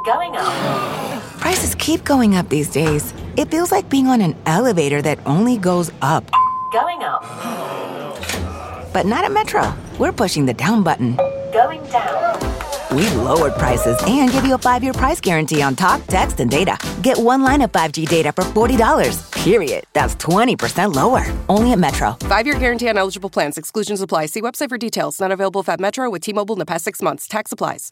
Going up. Prices keep going up these days. It feels like being on an elevator that only goes up. Going up. But not at Metro. We're pushing the down button. Going down. We've lowered prices and give you a 5-year price guarantee on talk, text, and data. Get one line of 5G data for $40, period. That's 20% lower. Only at Metro. 5-year guarantee on eligible plans. Exclusions apply. See website for details. Not available at Metro with T-Mobile in the past 6 months. Tax applies.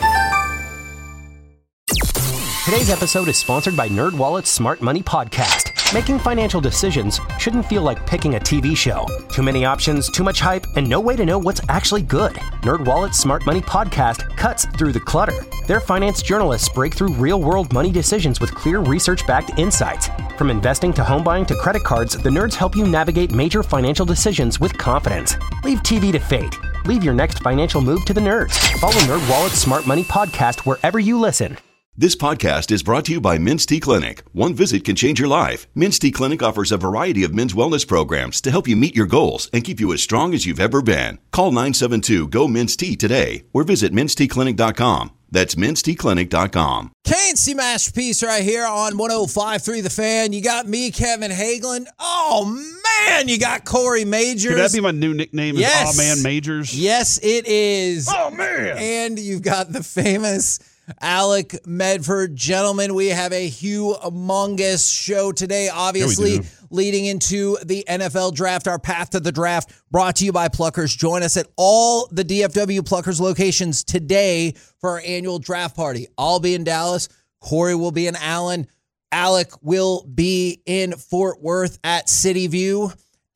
Today's episode is sponsored by NerdWallet's Smart Money Podcast. Making financial decisions shouldn't feel like picking a TV show. Too many options, too much hype, and no way to know what's actually good. NerdWallet's Smart Money Podcast cuts through the clutter. Their finance journalists break through real-world money decisions with clear research-backed insights. From investing to home buying to credit cards, the nerds help you navigate major financial decisions with confidence. Leave TV to fate. Leave your next financial move to the nerds. Follow NerdWallet's Smart Money Podcast wherever you listen. This podcast is brought to you by Men's T Clinic. One visit can change your life. Men's T Clinic offers a variety of men's wellness programs to help you meet your goals and keep you as strong as you've ever been. Call 972-GO-MEN'S-T today or visit menstclinic.com. That's menstclinic.com. K&C Masterpiece right here on 105.3 The Fan. You got me, Kevin Hagelin. Oh, man, you got Corey Majors. Could that be my new nickname? Yes. Is Aw Man Majors? Yes, it is. Oh, man. And you've got the famous Alec Medford. Gentlemen, we have a humongous show today, obviously leading into the NFL draft, our path to the draft, brought to you by Pluckers. Join us at all the DFW Pluckers locations today for our annual draft party. I'll be in Dallas. Corey will be in Allen. Alec will be in Fort Worth at City View.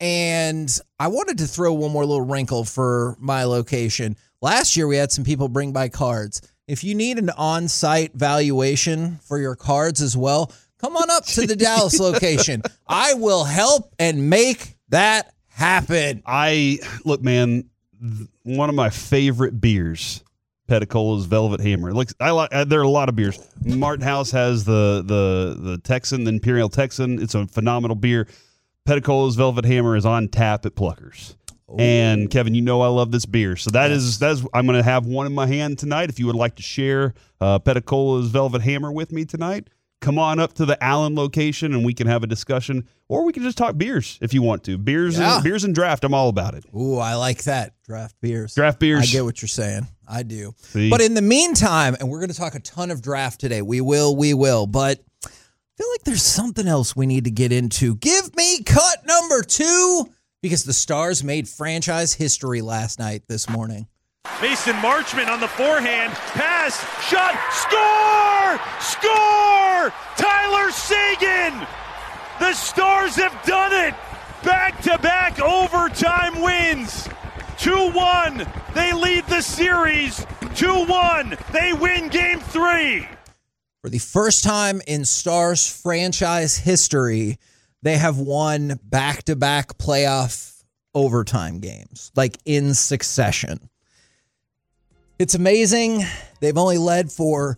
And I wanted to throw one more little wrinkle for my location. Last year, we had some people bring by cards. If you need an on-site valuation for your cards as well, come on up to the Dallas location. I will help and make that happen. Look, man, one of my favorite beers, Petticola's Velvet Hammer. There are a lot of beers. Martin House has the Texan, the Imperial Texan. It's a phenomenal beer. Petticola's Velvet Hammer is on tap at Pluckers. And Kevin, you know I love this beer, so that is I'm going to have one in my hand tonight. If you would like to share Petticola's Velvet Hammer with me tonight, come on up to the Allen location and we can have a discussion, or we can just talk beers if you want to. Beers and draft, I'm all about it. Ooh, I like that. Draft beers. I get what you're saying. I do. See? But in the meantime, and we're going to talk a ton of draft today. We will. But I feel like there's something else we need to get into. Give me cut number 2. Because the Stars made franchise history last night, this morning. Mason Marchment on the forehand. Pass. Shot. Score! Score! Tyler Seguin! The Stars have done it! Back-to-back overtime wins. 2-1. They lead the series. 2-1. They win Game 3. For the first time in Stars franchise history, they have won back-to-back playoff overtime games, like in succession. It's amazing. They've only led for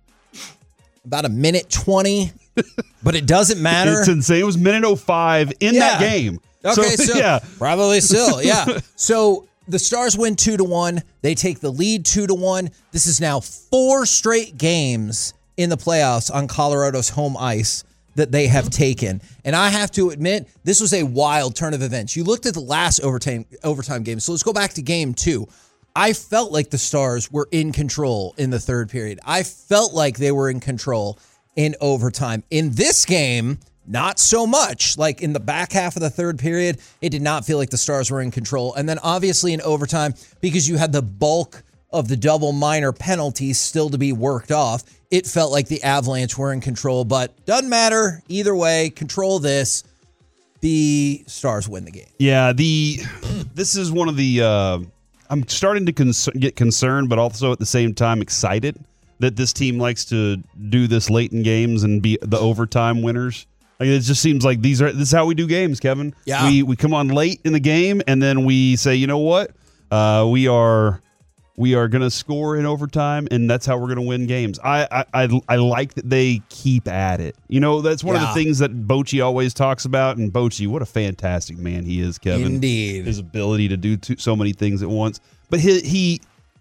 about a minute 20, but it doesn't matter. It's insane. It was minute 05 in that game. Okay, so probably still, yeah. So the Stars win 2-1. They take the lead 2-1. This is now 4 straight games in the playoffs on Colorado's home ice that they have taken. And I have to admit, this was a wild turn of events. You looked at the last overtime game, so let's go back to game 2. I felt like the Stars were in control in the third period. I felt like they were in control in overtime. In this game, not so much. Like in the back half of the third period, it did not feel like the Stars were in control. And then obviously in overtime, because you had the bulk of the double minor penalties still to be worked off, it felt like the Avalanche were in control, but doesn't matter. Either way, control this. The Stars win the game. Yeah, this is one of the I'm starting to get concerned, but also at the same time excited that this team likes to do this late in games and be the overtime winners. Like, it just seems like this is how we do games, Kevin. Yeah. We come on late in the game, and then we say, you know what? We are going to score in overtime, and that's how we're going to win games. I like that they keep at it. You know, that's one of the things that Bochy always talks about. And Bochy, what a fantastic man he is, Kevin. Indeed. His ability to do so many things at once. But he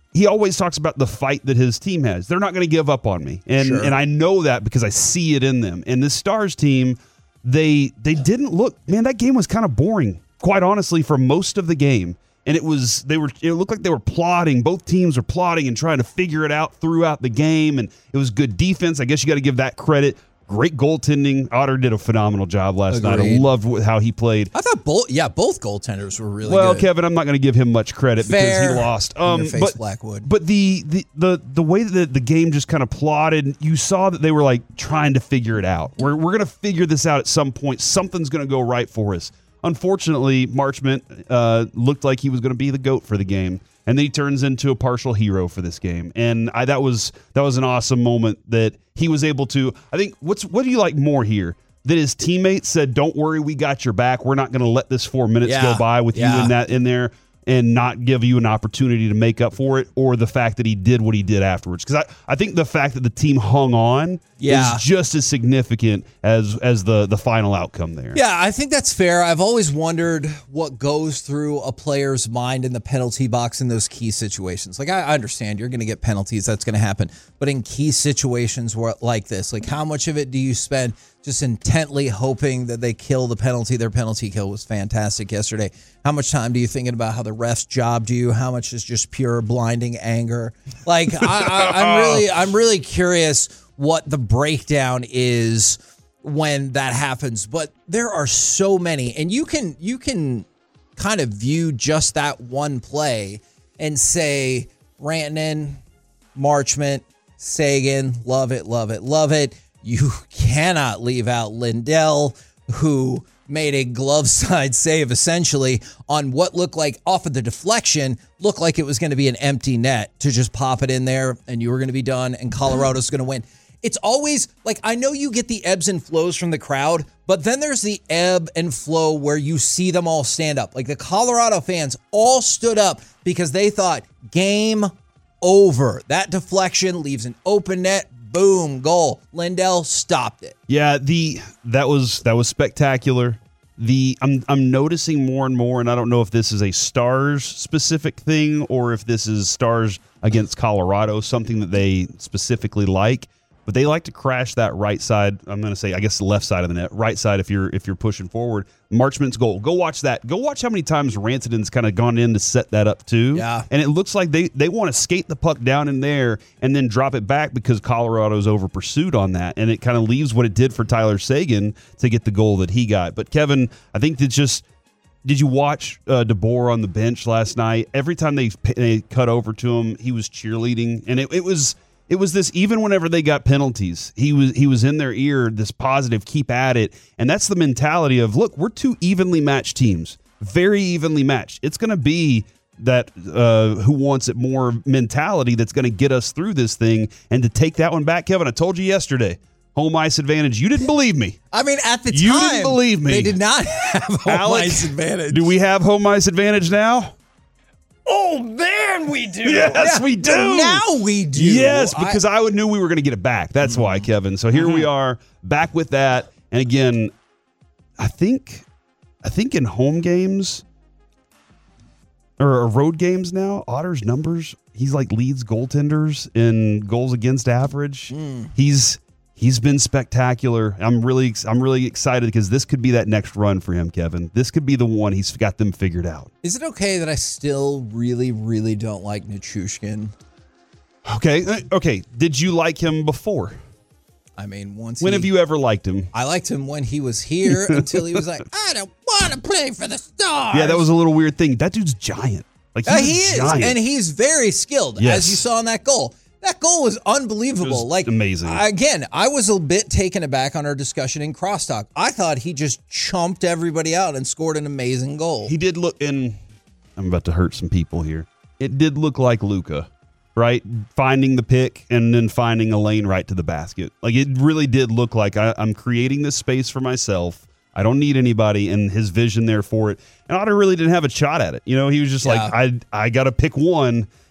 he always talks about the fight that his team has. They're not going to give up on me. And I know that because I see it in them. And the Stars team, they didn't look, man, that game was kind of boring, quite honestly, for most of the game. And it looked like they were plotting. Both teams were plotting and trying to figure it out throughout the game. And it was good defense. I guess you got to give that credit. Great goaltending. Otter did a phenomenal job last night. I loved how he played. I thought both goaltenders were really good. Well, Kevin, I'm not going to give him much credit because he lost. Blackwood. But the way that the game just kind of plotted, you saw that they were like trying to figure it out. We're going to figure this out at some point. Something's going to go right for us. Unfortunately, Marchment looked like he was going to be the GOAT for the game. And then he turns into a partial hero for this game. And that was an awesome moment that he was able to. I think, what do you like more here? That his teammates said, "Don't worry, we got your back. We're not going to let this 4 minutes go by with you in there and not give you an opportunity to make up for it," or the fact that he did what he did afterwards. Because I think the fact that the team hung on is just as significant as the final outcome there. Yeah, I think that's fair. I've always wondered what goes through a player's mind in the penalty box in those key situations. Like, I understand you're going to get penalties. That's going to happen. But in key situations like this, like how much of it do you spend just intently hoping that they kill the penalty? Their penalty kill was fantastic yesterday. How much time do you thinking about how the refs jobbed you? How much is just pure blinding anger? Like, I'm really curious what the breakdown is when that happens. But there are so many, and you can kind of view just that one play and say Rantanen, Marchment, Seguin, love it, love it, love it. You cannot leave out Lindell, who made a glove side save essentially on what looked like, off of the deflection, looked like it was going to be an empty net to just pop it in there and you were going to be done and Colorado's going to win. It's always like, I know you get the ebbs and flows from the crowd, but then there's the ebb and flow where you see them all stand up. Like the Colorado fans all stood up because they thought game over. That deflection leaves an open net. Boom, goal. Lindell stopped it. Yeah, that was spectacular. I'm noticing more and more, and I don't know if this is a Stars specific thing or if this is Stars against Colorado, something that they specifically like. But they like to crash that right side. I'm going to say, I guess, the left side of the net. Right side if you're pushing forward. Marchment's goal. Go watch that. Go watch how many times Rantanen's kind of gone in to set that up too. Yeah. And it looks like they want to skate the puck down in there and then drop it back because Colorado's over pursued on that. And it kind of leaves what it did for Tyler Seguin to get the goal that he got. But Kevin, I think it's just. Did you watch DeBoer on the bench last night? Every time they cut over to him, he was cheerleading, and it was this, even whenever they got penalties, he was in their ear, this positive, keep at it. And that's the mentality of, look, we're two evenly matched teams, very evenly matched. It's going to be that who wants it more mentality that's going to get us through this thing. And to take that one back, Kevin, I told you yesterday, home ice advantage. You didn't believe me. I mean, at the time, you didn't believe me. They did not have home ice advantage. Do we have home ice advantage now? Oh, man, we do. Yes, we do. Now we do. Yes, because I knew we were going to get it back. That's why, Kevin. So here we are, back with that. And again, I think in home games or road games now, Otter's numbers, he's like leads goaltenders in goals against average. He's been spectacular. I'm really excited because this could be that next run for him, Kevin. This could be the one he's got them figured out. Is it okay that I still really, really don't like Nichushkin? Okay. Did you like him before? I mean, when have you ever liked him? I liked him when he was here until he was like, I don't want to play for the Stars. Yeah, that was a little weird thing. That dude's giant. Like he is, giant. And he's very skilled, as you saw in that goal. That goal was unbelievable. Amazing. Again, I was a bit taken aback on our discussion in crosstalk. I thought he just chomped everybody out and scored an amazing goal. He did look I'm about to hurt some people here. It did look like Luka, right? Finding the pick and then finding a lane right to the basket. Like, it really did look like I'm creating this space for myself. I don't need anybody, and his vision there for it. And Otter really didn't have a shot at it. You know, he was just like, I got to pick one.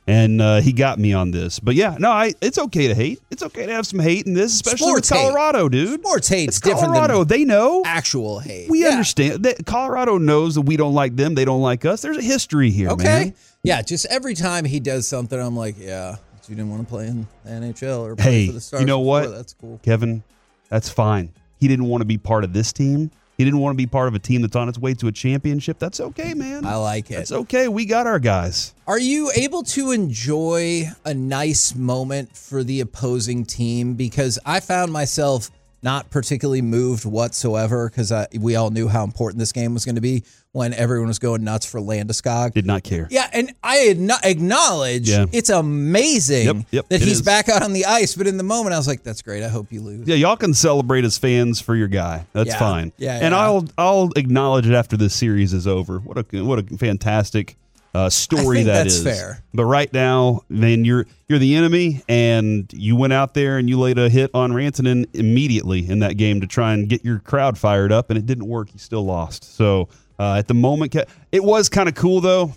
And he got me on this. But yeah, no, it's okay to hate. It's okay to have some hate in this, especially with Colorado, dude. Sports hate's it's different Colorado. than they know. Actual hate. We understand. That Colorado knows that we don't like them. They don't like us. There's a history here, man. Yeah, just every time he does something, I'm like, yeah, you didn't want to play in the NHL or play for the Stars. You know before. what? That's cool. Kevin, that's fine. He didn't want to be part of this team. He didn't want to be part of a team that's on its way to a championship. That's okay, man. I like it. That's okay. We got our guys. Are you able to enjoy a nice moment for the opposing team? Because I found myself not particularly moved whatsoever because we all knew how important this game was going to be when everyone was going nuts for Landeskog. Did not care. Yeah, and I acknowledge it's amazing that he's back out on the ice, but in the moment I was like, that's great. I hope you lose. Yeah, y'all can celebrate as fans for your guy. That's fine. Yeah, and I'll acknowledge it after this series is over. What a fantastic story that is. That's fair. But right now, man, you're the enemy, and you went out there and you laid a hit on Rantanen immediately in that game to try and get your crowd fired up, and it didn't work. You still lost. So at the moment, it was kind of cool though.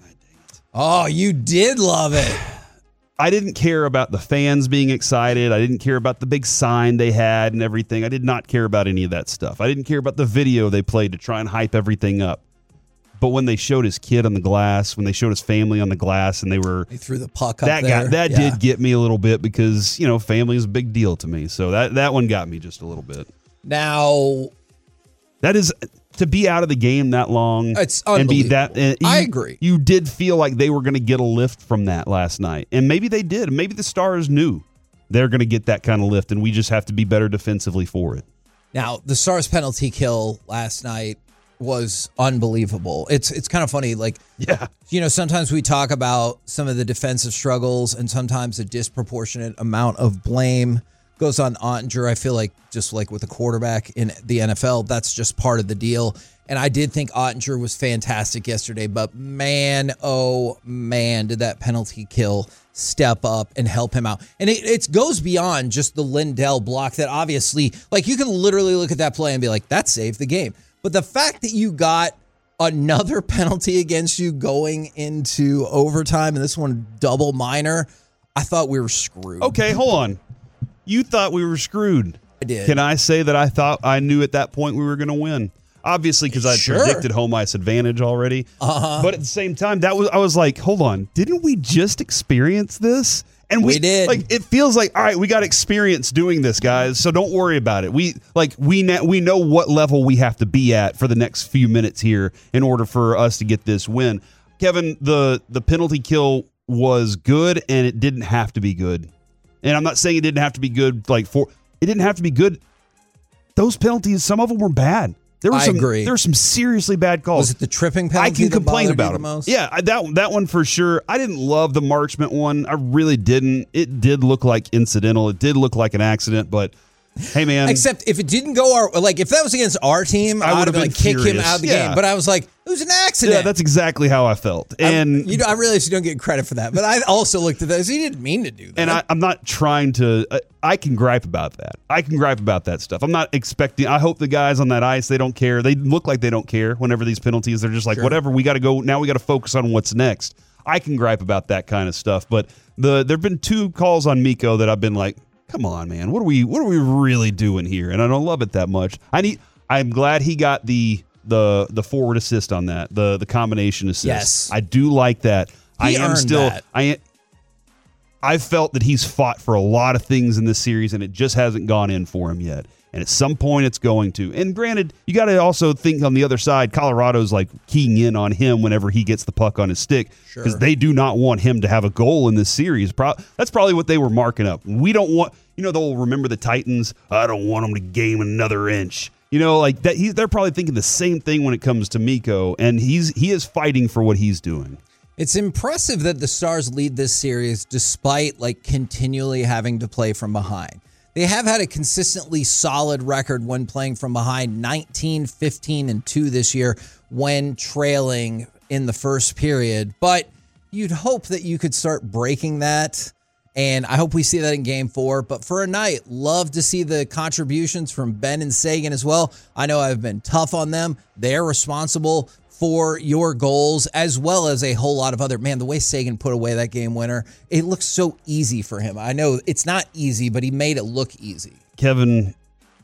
Oh, you did love it. I didn't care about the fans being excited. I didn't care about the big sign they had and everything. I did not care about any of that stuff. I didn't care about the video they played to try and hype everything up. But when they showed his kid on the glass, when they showed his family on the glass, and they threw the puck up there. That did get me a little bit because, family is a big deal to me. So that one got me just a little bit. Now, that is to be out of the game that long. It's unbelievable. And I agree. You did feel like they were going to get a lift from that last night. And maybe they did. Maybe the Stars knew they're going to get that kind of lift, and we just have to be better defensively for it. Now, the Stars penalty kill last night was unbelievable. It's kind of funny. Sometimes we talk about some of the defensive struggles and sometimes a disproportionate amount of blame goes on Ottinger. I feel like just like with a quarterback in the NFL, that's just part of the deal. And I did think Ottinger was fantastic yesterday, but man, oh man, did that penalty kill step up and help him out. And it goes beyond just the Lindell block that obviously, you can literally look at that play and be like, that saved the game. But the fact that you got another penalty against you going into overtime, and this one double minor, I thought we were screwed. Okay, hold on. You thought we were screwed. I did. Can I say that I thought I knew at that point we were going to win? Obviously, because I predicted home ice advantage already. But at the same time, I was like, hold on, didn't we just experience this? And we did. It feels like, all right, we got experience doing this, guys. So don't worry about it. We know what level we have to be at for the next few minutes here in order for us to get this win. Kevin, the penalty kill was good, and it didn't have to be good. And I'm not saying it didn't have to be good. It didn't have to be good. Those penalties, some of them were bad. I agree. There were some seriously bad calls. Was it the tripping penalty? I can complain about them. them. Most? Yeah, that one for sure. I didn't love the Marchment one. I really didn't. It did look like incidental. It did look like an accident, but hey, man. Except if it didn't go if that was against our team, I would have been kick him out of the game. But I was like, it was an accident. Yeah, that's exactly how I felt. And I realize you don't get credit for that, but I also looked at that. He didn't mean to do that. And I'm not trying to. I can gripe about that. I can gripe about that stuff. I'm not expecting. I hope the guys on that ice, they don't care. They look like they don't care whenever these penalties. They're just like, whatever. We got to go now. We got to focus on what's next. I can gripe about that kind of stuff. But there've been 2 calls on Mikko that I've been like, come on, man. What are we really doing here? And I don't love it that much. I'm glad he got the forward assist on that, the combination assist. Yes. I do like that. He earned that. I've felt that he's fought for a lot of things in this series, and it just hasn't gone in for him yet. And at some point, it's going to. And granted, you got to also think on the other side, Colorado's keying in on him whenever he gets the puck on his stick because they do not want him to have a goal in this series. That's probably what they were marking up. We don't want, they'll remember the Titans. I don't want them to gain another inch. That. They're probably thinking the same thing when it comes to Mikko, and he is fighting for what he's doing. It's impressive that the Stars lead this series despite continually having to play from behind. They have had a consistently solid record when playing from behind, 19, 15, and 2 this year when trailing in the first period. But you'd hope that you could start breaking that, and I hope we see that in Game 4. But for a night, love to see the contributions from Ben and Sagan as well. I know I've been tough on them. They're responsible for your goals, as well as a whole lot of other. Man, the way Seguin put away that game winner, it looks so easy for him. I know it's not easy, but he made it look easy. Kevin,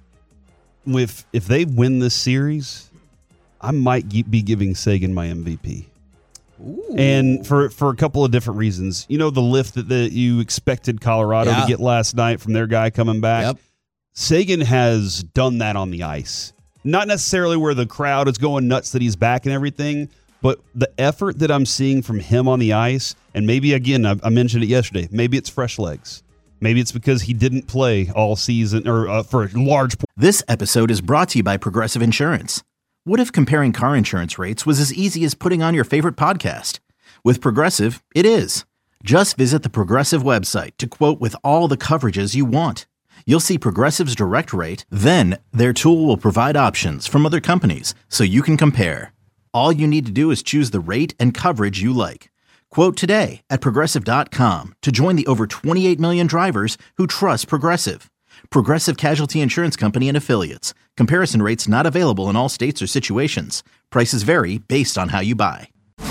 if they win this series, I might be giving Seguin my MVP. Ooh. And for a couple of different reasons. You know, the lift that you expected Colorado to get last night from their guy coming back. Yep. Seguin has done that on the ice. Not necessarily where the crowd is going nuts that he's back and everything, but the effort that I'm seeing from him on the ice, and maybe, again, I mentioned it yesterday, maybe it's fresh legs. Maybe it's because he didn't play all season or for a large portion. This episode is brought to you by Progressive Insurance. What if comparing car insurance rates was as easy as putting on your favorite podcast? With Progressive, it is. Just visit the Progressive website to quote with all the coverages you want. You'll see Progressive's direct rate, then their tool will provide options from other companies so you can compare. All you need to do is choose the rate and coverage you like. Quote today at Progressive.com to join the over 28 million drivers who trust Progressive. Progressive Casualty Insurance Company and Affiliates. Comparison rates not available in all states or situations. Prices vary based on how you buy.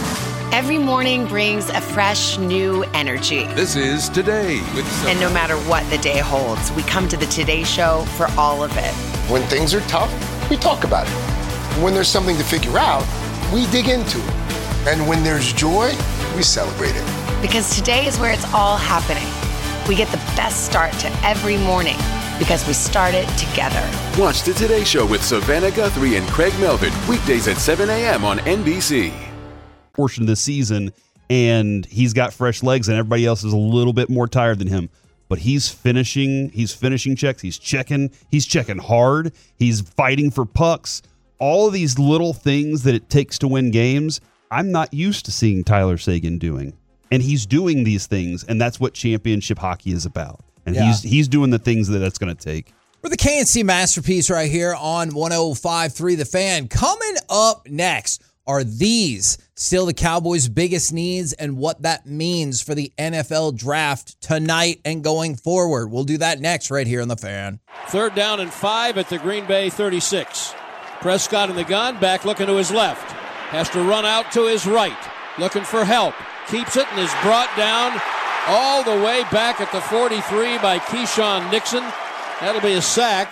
Every morning brings a fresh, new energy. This is Today with And no matter what the day holds, we come to the Today Show for all of it. When things are tough, we talk about it. When there's something to figure out, we dig into it. And when there's joy, we celebrate it. Because today is where it's all happening. We get the best start to every morning because we start it together. Watch the Today Show with Savannah Guthrie and Craig Melvin, weekdays at 7 a.m. on NBC. Portion of this season, and he's got fresh legs, and everybody else is a little bit more tired than him. But he's finishing checks. He's checking hard. He's fighting for pucks. All of these little things that it takes to win games, I'm not used to seeing Tyler Seguin doing. And he's doing these things, and that's what championship hockey is about. And he's doing the things that's going to take. We're the KNC Masterpiece right here on 105.3 The Fan. Coming up next, are these still the Cowboys' biggest needs and what that means for the NFL draft tonight and going forward? We'll do that next right here on The Fan. 3rd down and 5 at the Green Bay 36. Prescott in the gun, back looking to his left. Has to run out to his right, looking for help. Keeps it and is brought down all the way back at the 43 by Keyshawn Nixon. That'll be a sack.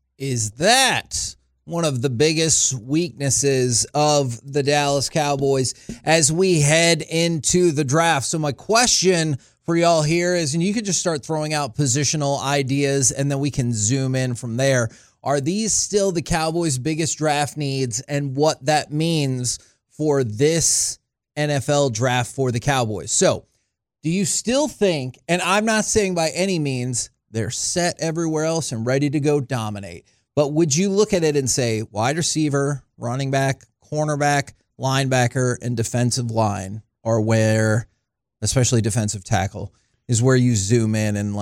Is that one of the biggest weaknesses of the Dallas Cowboys as we head into the draft? So my question for y'all here is, and you can just start throwing out positional ideas and then we can zoom in from there. Are these still the Cowboys' biggest draft needs and what that means for this NFL draft for the Cowboys? So do you still think, and I'm not saying by any means they're set everywhere else and ready to go dominate, but would you look at it and say wide receiver, running back, cornerback, linebacker, and defensive line are where, especially defensive tackle, is where you zoom in and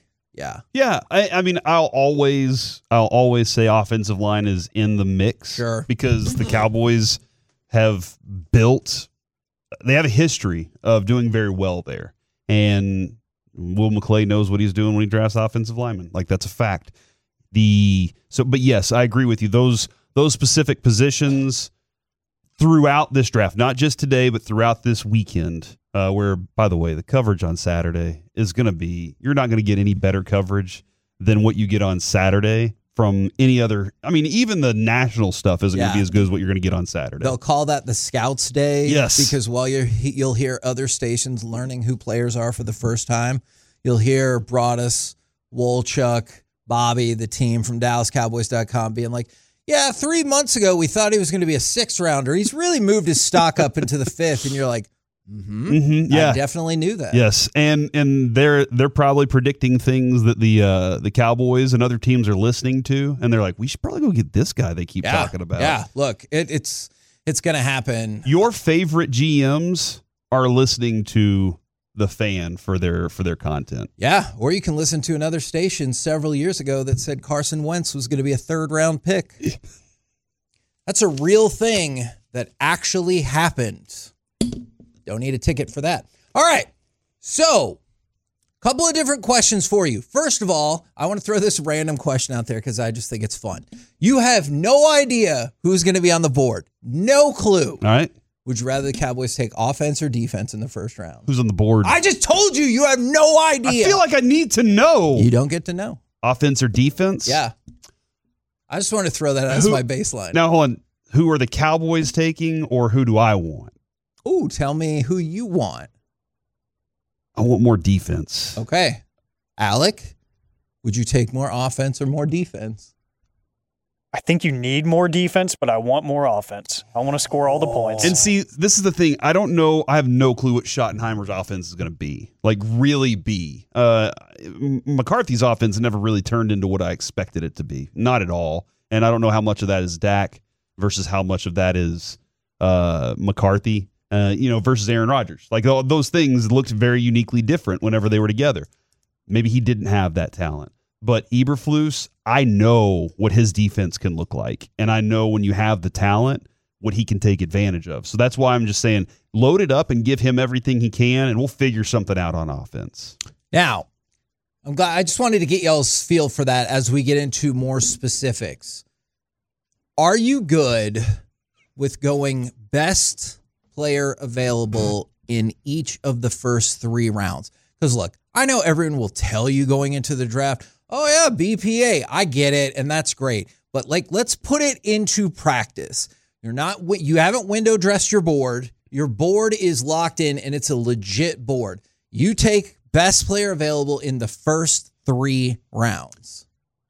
Yeah, I mean, I'll always say offensive line is in the mix. Sure. Because the Cowboys have they have a history of doing very well there. And Will McClay knows what he's doing when he drafts offensive linemen. That's a fact. But yes, I agree with you. Those specific positions throughout this draft, not just today, but throughout this weekend, where, by the way, the coverage on Saturday is going to be, you're not going to get any better coverage than what you get on Saturday from any other. I mean, even the national stuff isn't going to be as good as what you're going to get on Saturday. They'll call that the Scouts Day. Yes. Because while you'll hear other stations learning who players are for the first time, you'll hear Broadus, Wolchuk, Bobby, the team from DallasCowboys.com being like, yeah, 3 months ago we thought he was going to be a 6th rounder. He's really moved his stock up into the 5th. And you're like, yeah, I definitely knew that. Yes, and they're probably predicting things that the Cowboys and other teams are listening to, and they're like, we should probably go get this guy they keep talking about. Yeah, look, it's going to happen. Your favorite GMs are listening to the Fan for their content. Yeah, or you can listen to another station several years ago that said Carson Wentz was going to be a 3rd round pick. That's a real thing that actually happened. Don't need a ticket for that. All right. So, Couple of different questions for you. First of all, I want to throw this random question out there because I just think it's fun. You have no idea who's going to be on the board. No clue. All right. Would you rather the Cowboys take offense or defense in the first round? Who's on the board? I just told you, you have no idea. I feel like I need to know. You don't get to know. Offense or defense? Yeah. I just want to throw that as my baseline. Now, hold on. Who are the Cowboys taking, or who do I want? Ooh, tell me who you want. I want more defense. Okay. Alec, would you take more offense or more defense? I think you need more defense, but I want more offense. I want to score all the points. And see, this is the thing. I don't know. I have no clue what Schottenheimer's offense is going to be. Like, really be. McCarthy's offense never really turned into what I expected it to be. Not at all. And I don't know how much of that is Dak versus how much of that is McCarthy. Versus Aaron Rodgers. Like, those things looked very uniquely different whenever they were together. Maybe he didn't have that talent. But Eberflus, I know what his defense can look like. And I know when you have the talent, what he can take advantage of. So that's why I'm just saying, load it up and give him everything he can, and we'll figure something out on offense. Now, I'm glad. I just wanted to get y'all's feel for that as we get into more specifics. Are you good with going best player available in each of the first 3 rounds? Because look, I know everyone will tell you going into the draft, oh yeah, BPA, I get it, and that's great. But let's put it into practice. You haven't window dressed your board. Your board is locked in, and it's a legit board. You take best player available in the first 3 rounds.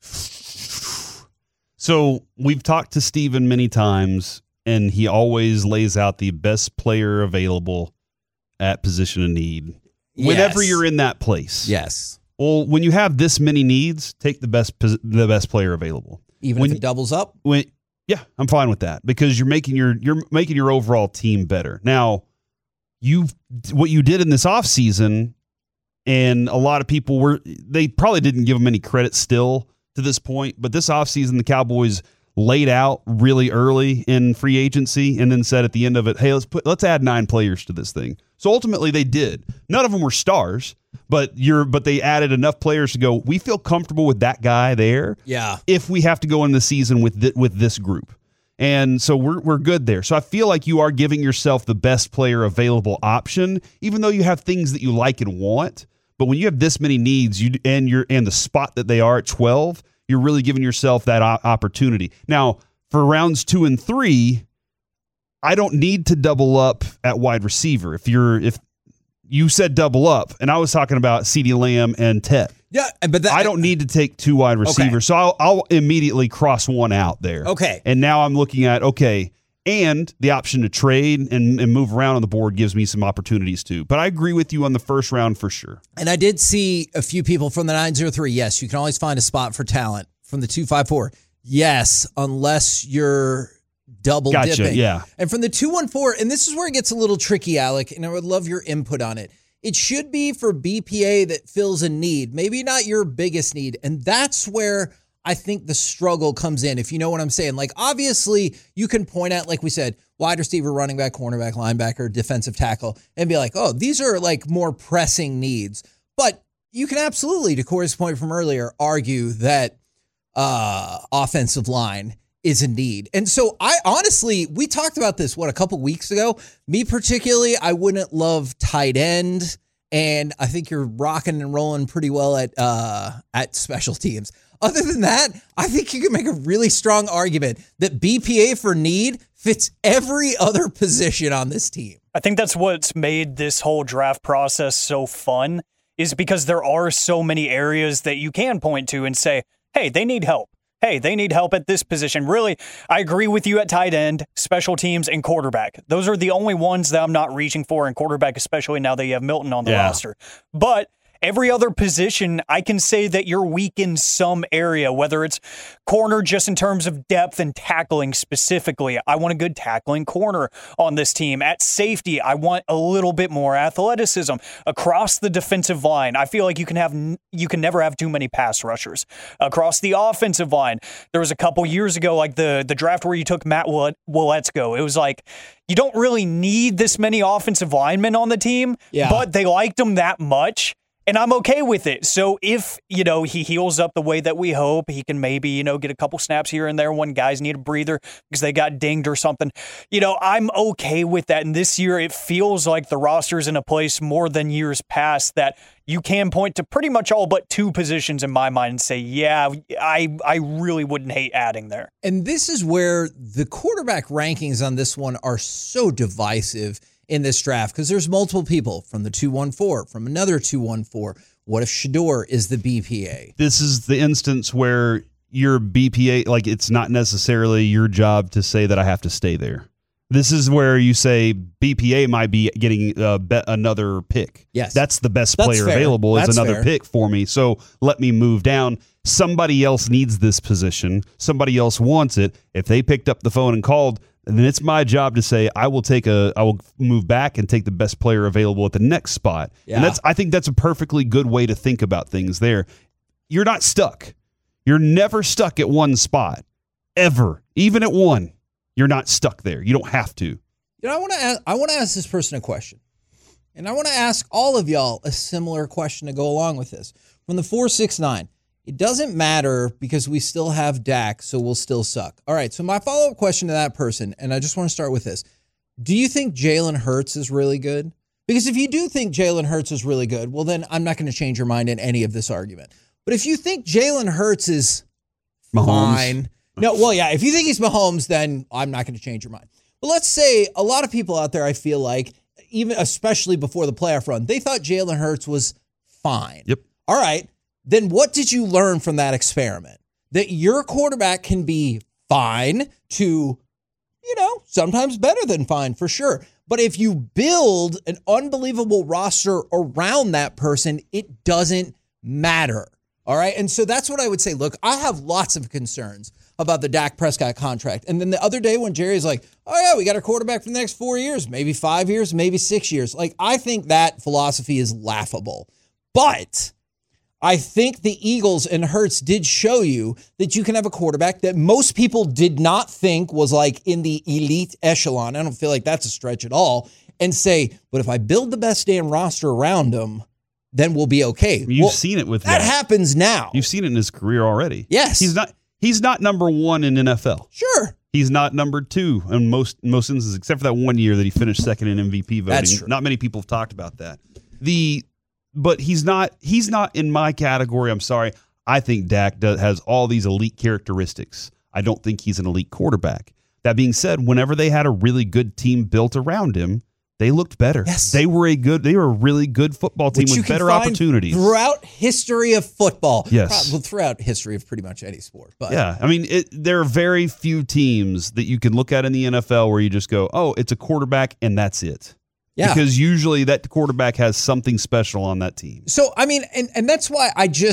So we've talked to Steven many times, and he always lays out the best player available at position of need whenever you're in that place. Yes. Well, when you have this many needs, take the best player available. Even if it doubles up? Yeah, I'm fine with that because you're making your overall team better. Now, what you did in this offseason, and a lot of people they probably didn't give him any credit still to this point, but this offseason the Cowboys laid out really early in free agency and then said at the end of it, hey, let's add 9 players to this thing. So ultimately they did. None of them were stars, but they added enough players to go, we feel comfortable with that guy there. Yeah. If we have to go into the season with this group. And so we're good there. So I feel like you are giving yourself the best player available option, even though you have things that you like and want. But when you have this many needs, and the spot that they are at 12, you're really giving yourself that opportunity. Now, for rounds 2 and 3, I don't need to double up at wide receiver. If you said double up, and I was talking about CeeDee Lamb and Ted. Yeah, but I don't need to take 2 wide receivers, so I'll immediately cross one out there. Okay. And now I'm looking at, and the option to trade and move around on the board gives me some opportunities too. But I agree with you on the first round for sure. And I did see a few people from the 903. Yes, you can always find a spot for talent. From the 254. Yes, unless you're double dipping. Yeah. And from the 214, and this is where it gets a little tricky, Alec, and I would love your input on it. It should be for BPA that fills a need, maybe not your biggest need. And that's where I think the struggle comes in, if you know what I'm saying. Like, obviously, you can point at, like we said, wide receiver, running back, cornerback, linebacker, defensive tackle, and be like, oh, these are like more pressing needs. But you can absolutely, to Corey's point from earlier, argue that offensive line is a need. And so I honestly, we talked about this, a couple weeks ago? Me particularly, I wouldn't love tight end. And I think you're rocking and rolling pretty well at special teams. Other than that, I think you can make a really strong argument that BPA for need fits every other position on this team. I think that's what's made this whole draft process so fun, is because there are so many areas that you can point to and say, hey, they need help. Hey, they need help at this position. Really, I agree with you at tight end, special teams, and quarterback. Those are the only ones that I'm not reaching for, and quarterback especially now that you have Milton on the roster. But every other position, I can say that you're weak in some area, whether it's corner just in terms of depth and tackling specifically. I want a good tackling corner on this team. At safety, I want a little bit more athleticism. Across the defensive line, I feel like you can never have too many pass rushers. Across the offensive line, there was a couple years ago, like the draft where you took Matt Waletzko. It was like, you don't really need this many offensive linemen on the team, but they liked him that much. And I'm okay with it. So if, he heals up the way that we hope, he can maybe, get a couple snaps here and there when guys need a breather because they got dinged or something. I'm okay with that. And this year, it feels like the roster's in a place more than years past that you can point to pretty much all but 2 positions in my mind and say, yeah, I really wouldn't hate adding there. And this is where the quarterback rankings on this one are so divisive in this draft, because there's multiple people from the 214, from another 214. What if Shedeur is the BPA? This is the instance where your BPA, like, it's not necessarily your job to say that I have to stay there. This is where you say BPA might be getting another pick. Yes. That's the best player available is another pick for me. So let me move down. Somebody else needs this position. Somebody else wants it. If they picked up the phone and called, then it's my job to say I will move back and take the best player available at the next spot. Yeah. And I think that's a perfectly good way to think about things there. You're not stuck. You're never stuck at one spot. Ever. Even at 1. You're not stuck there. You don't have to. I want to ask this person a question. And I want to ask all of y'all a similar question to go along with this. From the 469, it doesn't matter because we still have Dak, so we'll still suck. All right, so my follow-up question to that person, and I just want to start with this. Do you think Jalen Hurts is really good? Because if you do think Jalen Hurts is really good, well, then I'm not going to change your mind in any of this argument. But if you think Jalen Hurts is fine. If you think he's Mahomes, then I'm not going to change your mind. But let's say a lot of people out there, I feel like, even especially before the playoff run, they thought Jalen Hurts was fine. Yep. All right. Then what did you learn from that experiment? That your quarterback can be fine to, sometimes better than fine for sure. But if you build an unbelievable roster around that person, it doesn't matter. All right. And so that's what I would say. Look, I have lots of concerns about the Dak Prescott contract. And then the other day when Jerry's like, oh yeah, we got our quarterback for the next 4 years, maybe 5 years, maybe 6 years. Like, I think that philosophy is laughable. But I think the Eagles and Hurts did show you that you can have a quarterback that most people did not think was like in the elite echelon. I don't feel like that's a stretch at all. And say, but if I build the best damn roster around him, then we'll be okay. You've seen it with that. That happens now. You've seen it in his career already. Yes. He's not number 1 in NFL. Sure. He's not number 2 in most instances, except for that 1 year that he finished second in MVP voting. That's true. Not many people have talked about that. But he's not in my category. I'm sorry. I think Dak has all these elite characteristics. I don't think he's an elite quarterback. That being said, whenever they had a really good team built around him, they looked better. Yes. They were a really good football team with better opportunities. Throughout history of football. Yes. Well, throughout history of pretty much any sport. But yeah. I mean, there are very few teams that you can look at in the NFL where you just go, oh, it's a quarterback and that's it. Yeah. Because usually that quarterback has something special on that team. So, I mean, and that's why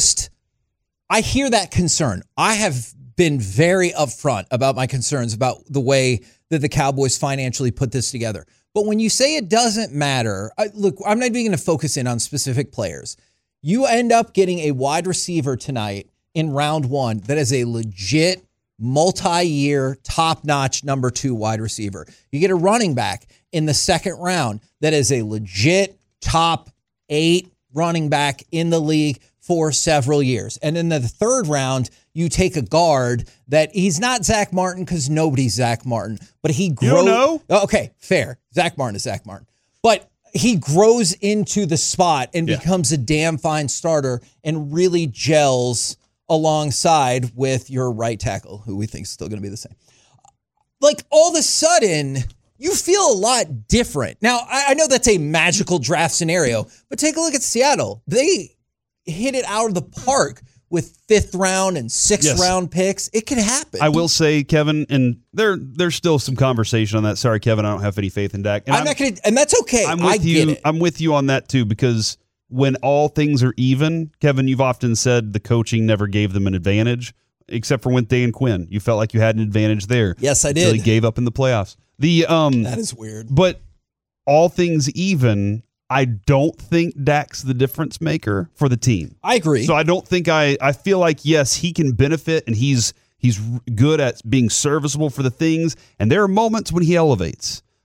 I hear that concern. I have been very upfront about my concerns about the way that the Cowboys financially put this together. But when you say it doesn't matter, look, I'm not even going to focus in on specific players. You end up getting a wide receiver tonight in round 1 that is a legit multi-year, top-notch number 2 wide receiver. You get a running back in the second round that is a legit top 8 running back in the league for several years. And in the third round, you take a guard that he's not Zach Martin because nobody's Zach Martin, but he grows. You don't know? Okay, fair. Zach Martin is Zach Martin. But he grows into the spot and becomes a damn fine starter and really gels alongside with your right tackle, who we think is still going to be the same. Like, all of a sudden, you feel a lot different. Now, I know that's a magical draft scenario, but take a look at Seattle. They hit it out of the park with 5th round and 6th round picks. It could happen. I will say, Kevin, and there's still some conversation on that. Sorry, Kevin, I don't have any faith in Dak. And I'm not going to, and that's okay. I get it. I'm with you on that too, because when all things are even, Kevin, you've often said the coaching never gave them an advantage, except for with Dan Quinn. You felt like you had an advantage there. Yes, I did. Until he gave up in the playoffs. That is weird. But all things even, I don't think Dak's the difference maker for the team. I agree. So I don't think I feel like, yes, he can benefit and he's good at being serviceable for the things. And there are moments when he elevates.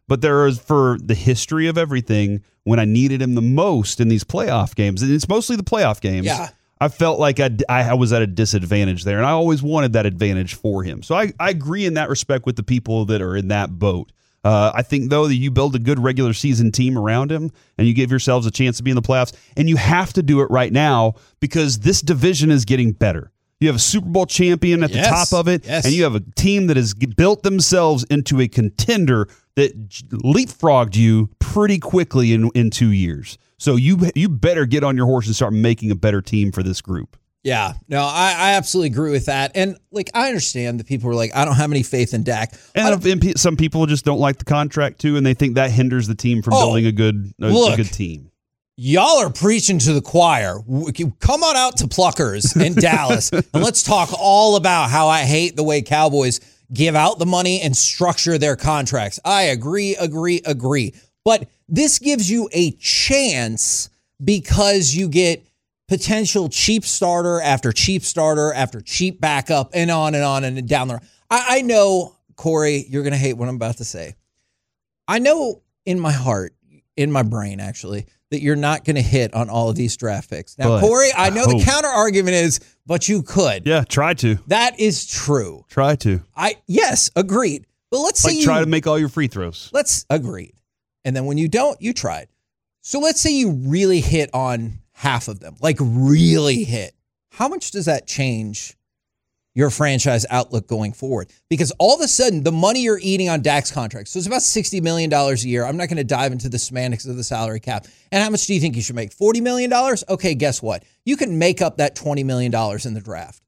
But there is, for the history of everything, when I needed him the most in these playoff games, and it's mostly the playoff games, I felt like I was at a disadvantage there, and I always wanted that advantage for him. So I agree in that respect with the people that are in that boat. I think, though, that you build a good regular season team around him and you give yourselves a chance to be in the playoffs, and you have to do it right now because this division is getting better. You have a Super Bowl champion at the top of it, and you have a team that has built themselves into a contender that leapfrogged you pretty quickly in 2 years. So you better get on your horse and start making a better team for this group. Yeah, no, I absolutely agree with that. And, like, I understand that people are like, I don't have any faith in Dak. And some people just don't like the contract, too, and they think that hinders the team from building a good team. Y'all are preaching to the choir. Come on out to Pluckers in Dallas, and let's talk all about how I hate the way Cowboys give out the money and structure their contracts. I agree. But this gives you a chance because you get potential cheap starter after cheap backup and on and down the road. I know, Corey, you're going to hate what I'm about to say. I know in my heart, in my brain, actually, that you're not going to hit on all of these draft picks. Now, Corey, I know the counter argument is, but you could. Yeah, try to. That is true. Try to. Yes, agreed. But let's say try to make all your free throws. Agreed. And then when you don't, you tried. So let's say you really hit on half of them, like really hit. How much does that change your franchise outlook going forward? Because all of a sudden, the money you're eating on Dak's contract, so it's about $60 million a year. I'm not going to dive into the semantics of the salary cap. And how much do you think you should make? $40 million? Okay, guess what? You can make up that $20 million in the draft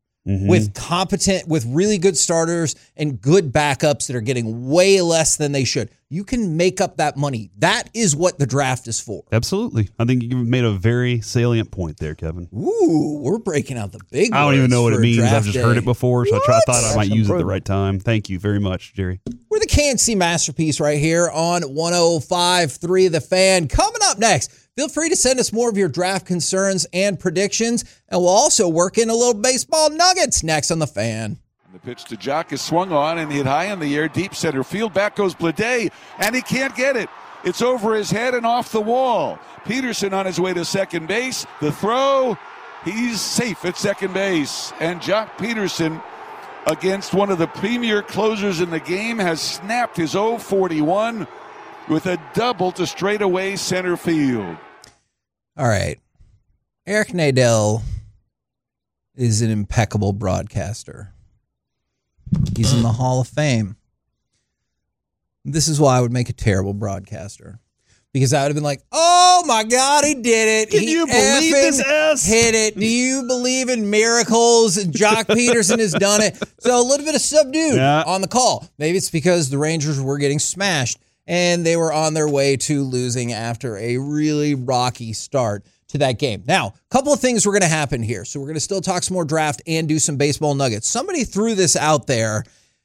with really good starters and good backups that are getting way less than they should. You can make up that money. That is what the draft is for. Absolutely. I think you made a very salient point there, Kevin. Ooh, we're breaking out the big I don't even know what it means. I've just heard it before, so I thought I might use it at the right time. Thank you very much, Jerry. We're the KNC Masterpiece right here on 105.3 The Fan. Coming up next, feel free to send us more of your draft concerns and predictions, and we'll also work in a little baseball nuggets next on The Fan. The pitch to Jock is swung on and hit high in the air, deep center field. Back goes Bleday, and he can't get it. It's over his head and off the wall. Peterson on his way to second base. The throw, he's safe at second base. And Jock Peterson, against one of the premier closers in the game, has snapped his 0-41 with a double to straightaway center field. All right. Eric Nadel is an impeccable broadcaster. He's in the Hall of Fame. This is why I would make a terrible broadcaster. Because I would have been like, oh my God, he did it. Can you believe this ass? Hit it. Do you believe in miracles? Jock Peterson has done it. So a little bit of subdued on the call. Maybe it's because the Rangers were getting smashed and they were on their way to losing after a really rocky start to that game. Now, a couple of things were going to happen here. So we're going to still talk some more draft and do some baseball nuggets. Somebody threw this out there.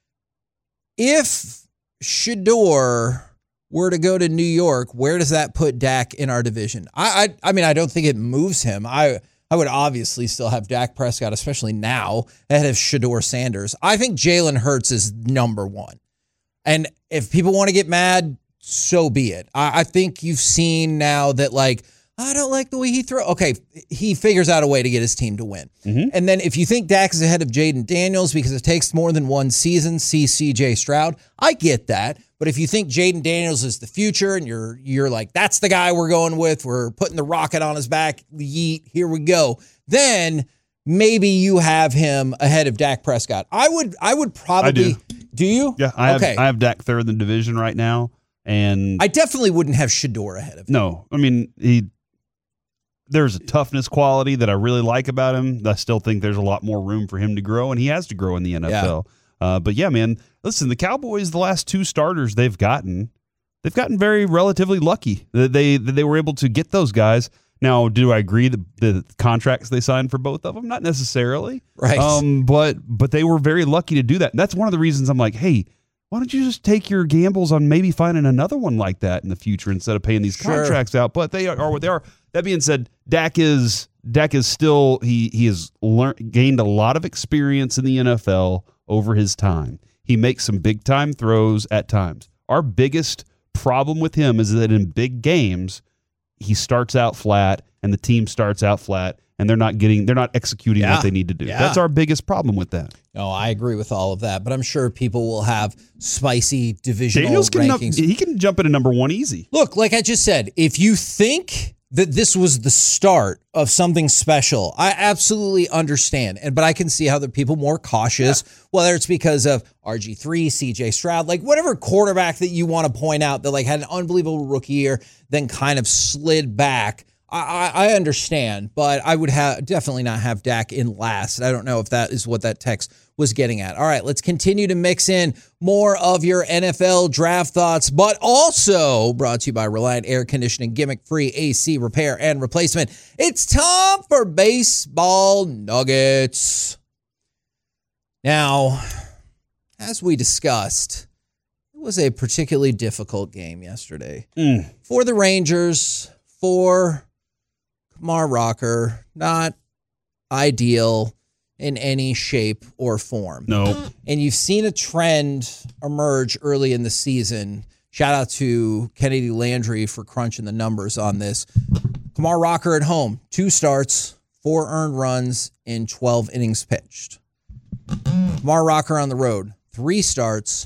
If Shedeur were to go to New York, where does that put Dak in our division? I mean, I don't think it moves him. I would obviously still have Dak Prescott, especially now, ahead of Shedeur Sanders. I think Jalen Hurts is number one. And if people want to get mad, so be it. I think you've seen now that, like, I don't like the way he throws. Okay, he figures out a way to get his team to win. And then if you think Dak is ahead of Jaden Daniels because it takes more than one season, see CJ Stroud. I get that. But if you think Jaden Daniels is the future and you're like, that's the guy we're going with, we're putting the rocket on his back, yeet, here we go, then maybe you have him ahead of Dak Prescott. I would probably. Do you? Yeah, I have Dak third in the division right now. And I definitely wouldn't have Shedeur ahead of him. No, I mean, there's a toughness quality that I really like about him. I still think there's a lot more room for him to grow, and he has to grow in the NFL. But yeah, man, listen, the Cowboys, the last two starters they've gotten very relatively lucky that they were able to get those guys. Now, do I agree that the contracts they signed for both of them? Not necessarily. Right. But they were very lucky to do that. And that's one of the reasons I'm like, hey, why don't you just take your gambles on maybe finding another one like that in the future instead of paying these contracts out? But they are what they are. That being said, Dak is still he has gained a lot of experience in the NFL over his time. He makes some big time throws at times. Our biggest problem with him is that in big games, he starts out flat and the team starts out flat and they're not executing what they need to do. Yeah. That's our biggest problem with that. No, I agree with all of that, but I'm sure people will have spicy divisional Daniels rankings. he can jump into number 1 easy. Look, like I just said, if you think that this was the start of something special, I absolutely understand. But I can see how the people more cautious, whether it's because of RG3, CJ Stroud, like whatever quarterback that you want to point out that like had an unbelievable rookie year, then kind of slid back. I understand, but I would definitely not have Dak in last. I don't know if that is what that text was getting at. All right, let's continue to mix in more of your NFL draft thoughts, but also brought to you by Reliant Air Conditioning, gimmick-free AC repair and replacement. It's time for Baseball Nuggets. Now, as we discussed, it was a particularly difficult game yesterday for the Rangers, for Kumar Rocker. Not ideal in any shape or form. No. And you've seen a trend emerge early in the season. Shout out to Kennedy Landry for crunching the numbers on this. Kumar Rocker at home, 2 starts, 4 earned runs in 12 innings pitched. Kumar Rocker on the road, 3 starts,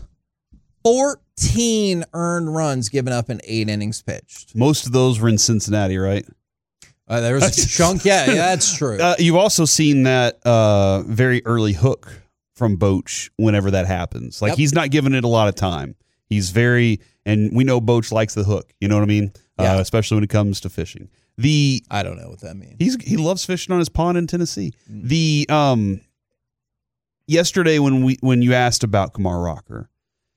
14 earned runs given up in 8 innings pitched. Most of those were in Cincinnati, right? There was a chunk. Yeah, that's true. You've also seen that very early hook from Boch whenever that happens. Like, he's not giving it a lot of time. He's and we know Boch likes the hook. You know what I mean? Yeah. Especially when it comes to fishing. I don't know what that means. He loves fishing on his pond in Tennessee. Yesterday when you asked about Kumar Rocker,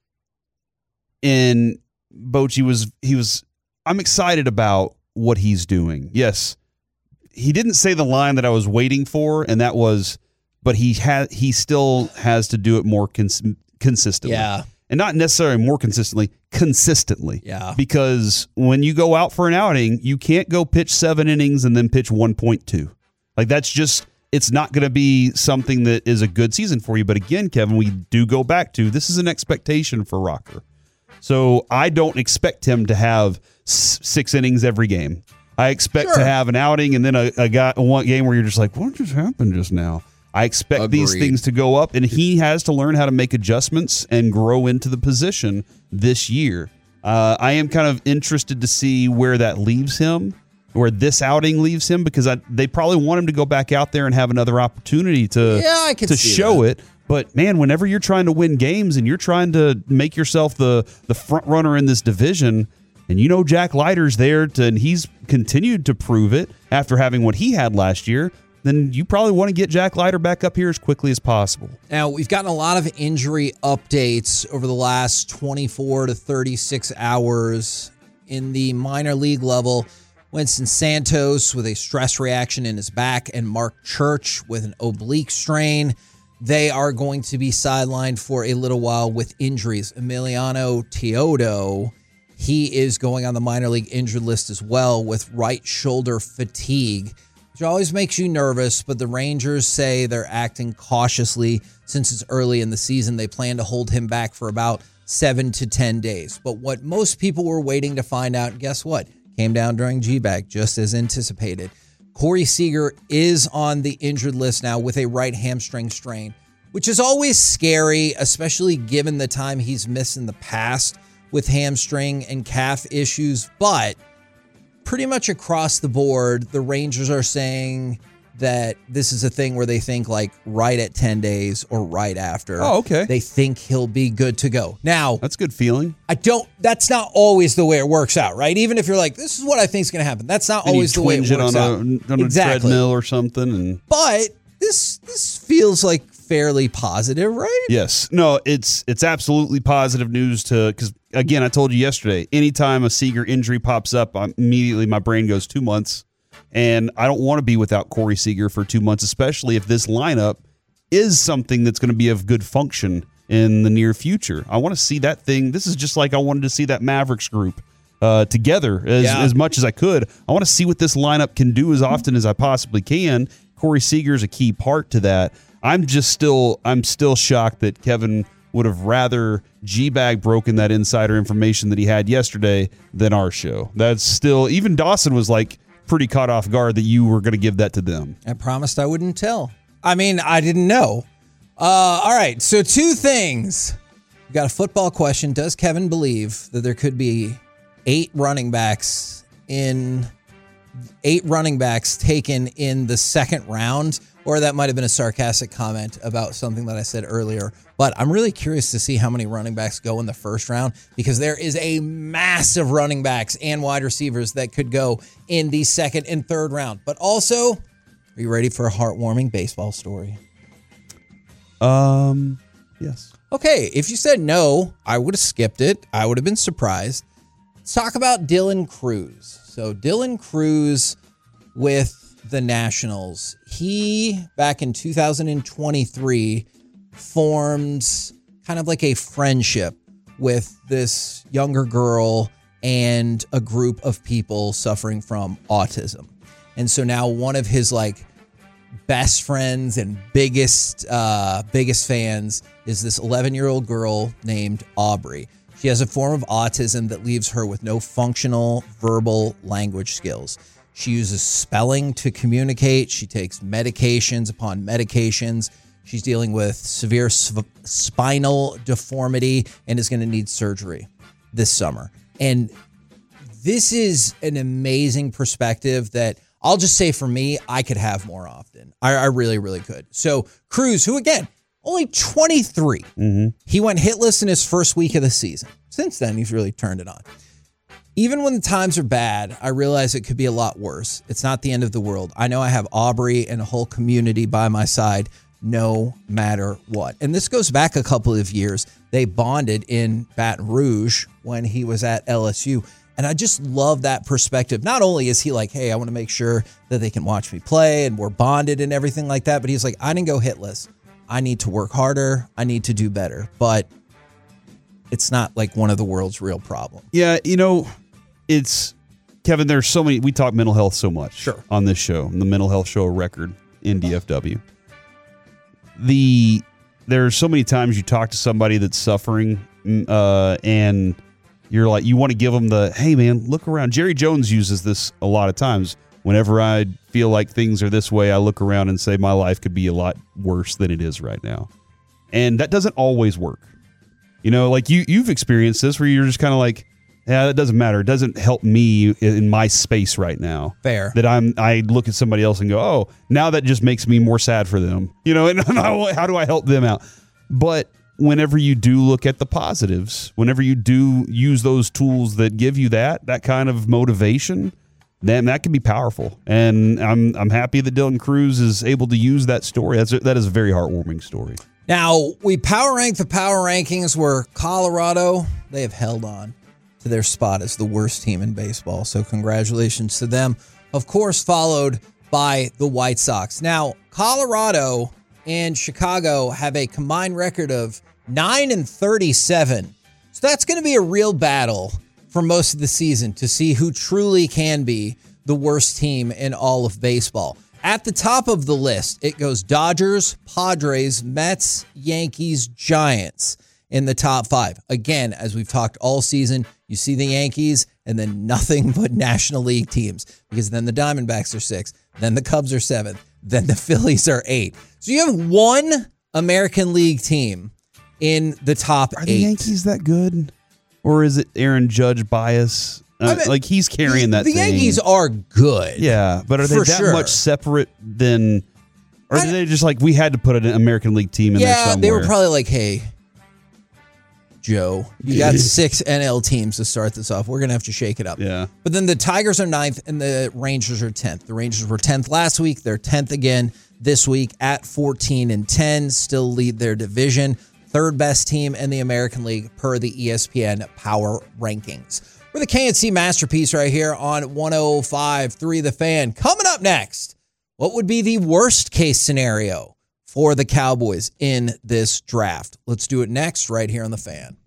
and Boch, he was I'm excited about what he's doing. Yes. He didn't say the line that I was waiting for, and that was, but he still has to do it more consistently. Yeah. And not necessarily more consistently. Yeah. Because when you go out for an outing, you can't go pitch 7 innings and then pitch 1.2. Like, that's just, it's not going to be something that is a good season for you. But again, Kevin, we do go back to, this is an expectation for Rocker. So I don't expect him to have 6 innings every game. I expect to have an outing and then one game where you're just like, what just happened just now? I expect these things to go up, and he has to learn how to make adjustments and grow into the position this year. I am kind of interested to see where that leaves him, where this outing leaves him, because they probably want him to go back out there and have another opportunity to show it. But, man, whenever you're trying to win games and you're trying to make yourself the front runner in this division, and you know Jack Leiter's there, and he's continued to prove it after having what he had last year, then you probably want to get Jack Leiter back up here as quickly as possible. Now, we've gotten a lot of injury updates over the last 24 to 36 hours in the minor league level. Winston Santos with a stress reaction in his back, and Mark Church with an oblique strain. They are going to be sidelined for a little while with injuries. Emiliano Teodo, he is going on the minor league injured list as well with right shoulder fatigue, which always makes you nervous, but the Rangers say they're acting cautiously since it's early in the season. They plan to hold him back for about 7 to 10 days. But what most people were waiting to find out, guess what? Came down during G-Bag, just as anticipated. Corey Seager is on the injured list now with a right hamstring strain, which is always scary, especially given the time he's missed in the past with hamstring and calf issues. But pretty much across the board, the Rangers are saying that this is a thing where they think like right at 10 days or right after. Oh, okay. They think he'll be good to go. Now, that's a good feeling. That's not always the way it works out, right? Even if you're like, this is what I think is going to happen. That's not always the way it works out. On a treadmill or something. But this feels like fairly positive, right? Yes. No, it's absolutely positive news because again, I told you yesterday, anytime a Seager injury pops up, immediately my brain goes 2 months. And I don't want to be without Corey Seager for 2 months, especially if this lineup is something that's going to be of good function in the near future. I want to see that thing. This is just like I wanted to see that Mavericks group together as much as I could. I want to see what this lineup can do as often as I possibly can. Corey Seager is a key part to that. I'm still shocked that Kevin would have rather G-Bag broken that insider information that he had yesterday than our show. That's still, even Dawson was like pretty caught off guard that you were going to give that to them. I promised I wouldn't tell. I mean, I didn't know. All right, so 2 things. We got a football question. Does Kevin believe that there could be 8 running backs taken in the second round? Or that might have been a sarcastic comment about something that I said earlier. But I'm really curious to see how many running backs go in the first round, because there is a massive running backs and wide receivers that could go in the second and third round. But also, are you ready for a heartwarming baseball story? Yes. Okay, if you said no, I would have skipped it. I would have been surprised. Let's talk about Dylan Cruz. So Dylan Cruz with the Nationals. He, back in 2023, formed kind of like a friendship with this younger girl and a group of people suffering from autism. And so now one of his best friends and biggest fans is this 11-year-old girl named Aubrey. She has a form of autism that leaves her with no functional verbal language skills. She uses spelling to communicate. She takes medications upon medications. She's dealing with severe spinal deformity and is going to need surgery this summer. And this is an amazing perspective that I'll just say for me, I could have more often. I really, really could. So Cruz, who again, only 23, he went hitless in his first week of the season. Since then, he's really turned it on. Even when the times are bad, I realize it could be a lot worse. It's not the end of the world. I know I have Aubrey and a whole community by my side no matter what. And this goes back a couple of years. They bonded in Baton Rouge when he was at LSU. And I just love that perspective. Not only is he like, hey, I want to make sure that they can watch me play and we're bonded and everything like that, but he's like, I didn't go hitless. I need to work harder. I need to do better. But it's not like one of the world's real problems. Yeah, it's, Kevin, there's so many, we talk mental health so much on this show, the mental health show record in DFW. There's so many times you talk to somebody that's suffering and you're like, you want to give them the, hey man, look around. Jerry Jones uses this a lot of times. Whenever I feel like things are this way, I look around and say my life could be a lot worse than it is right now. And that doesn't always work. You've experienced this where you're just kind of like, yeah, that doesn't matter. It doesn't help me in my space right now. Fair. That I look at somebody else and go, oh, now that just makes me more sad for them. And how do I help them out? But whenever you do look at the positives, whenever you do use those tools that give you that kind of motivation, then that can be powerful. And I'm happy that Dylan Cruz is able to use that story. That is a very heartwarming story. Now, we power rank the power rankings where Colorado, they have held on to their spot as the worst team in baseball. So congratulations to them. Of course, followed by the White Sox. Now, Colorado and Chicago have a combined record of 9-37. So that's going to be a real battle for most of the season to see who truly can be the worst team in all of baseball. At the top of the list, it goes Dodgers, Padres, Mets, Yankees, Giants in the top 5. Again, as we've talked all season, you see the Yankees and then nothing but National League teams, because then the Diamondbacks are 6, then the Cubs are 7th, then the Phillies are 8. So you have one American League team in the top 8. Are the Yankees that good? Or is it Aaron Judge bias? He's carrying that the thing. Yankees are good. Yeah, but are they that much separate than... Or are they just like, we had to put an American League team in there somewhere? Yeah, they were probably like, hey, Joe, you got 6 NL teams to start this off. We're going to have to shake it up. Yeah. But then the Tigers are 9th and the Rangers are 10th. The Rangers were 10th last week. They're 10th again this week at 14-10. Still lead their division. Third best team in the American League per the ESPN Power Rankings. We're the KNC Masterpiece right here on 105.3 The Fan. Coming up next, what would be the worst case scenario for the Cowboys in this draft? Let's do it next right here on The Fan.